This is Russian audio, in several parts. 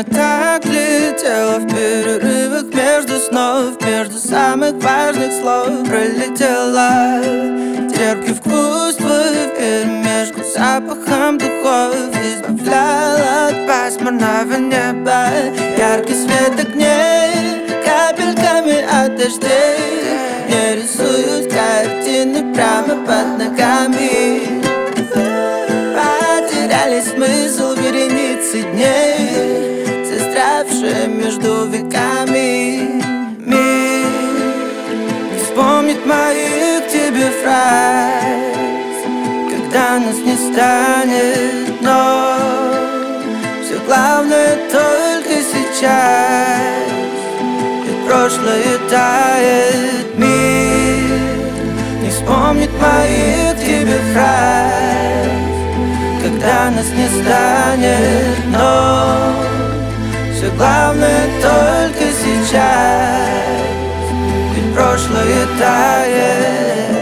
Время так летело в перерывах между снов, между самых важных слов пролетела терпкий вкус твой вперемешку с запахом духов. Избавлял от пасмурного неба яркий свет огней, капельками от дождей не рисуют картины прямо под ногами. Потеряли смысл вереницы дней, застрявшие между веками. Мир не вспомнит моих к тебе фраз, когда нас не станет, но все главное только сейчас, ведь прошлое тает. Мир не вспомнит моих к тебе фраз, когда нас не станет, но все главное только сейчас, ведь прошлое тает.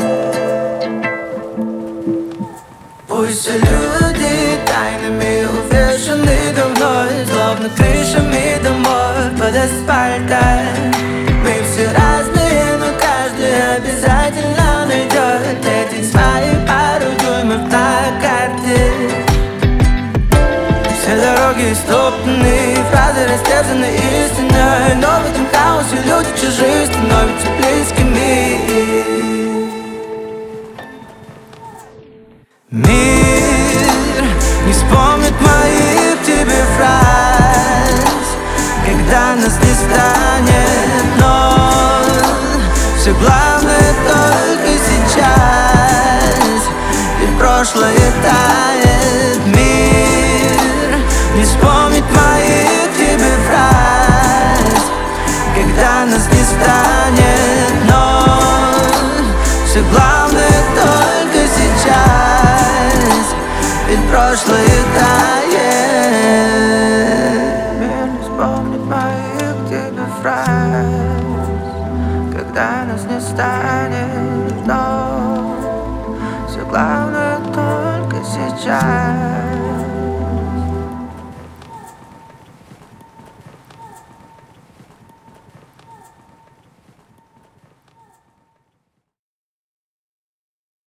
Пусть все люди тайнами увешаны давно, словно крышами домов под асфальтом. Мы все разные, но каждый обязательно найдет этих своих пару дюймов на карте. Все дороги истоптаны, фразы растерзаны истиной, но в этом хаосе люди чужие становятся близкими. Мир не вспомнит моих к тебе фраз, когда нас не станет, но все главное только сейчас, ведь прошлое тает. Мир не вспомнит моих к тебе фраз, когда нас не станет, но все главное только сейчас, ведь прошлое тает. Мир не вспомнит моих к тебе фраз, когда нас не станет, но все главное только сейчас.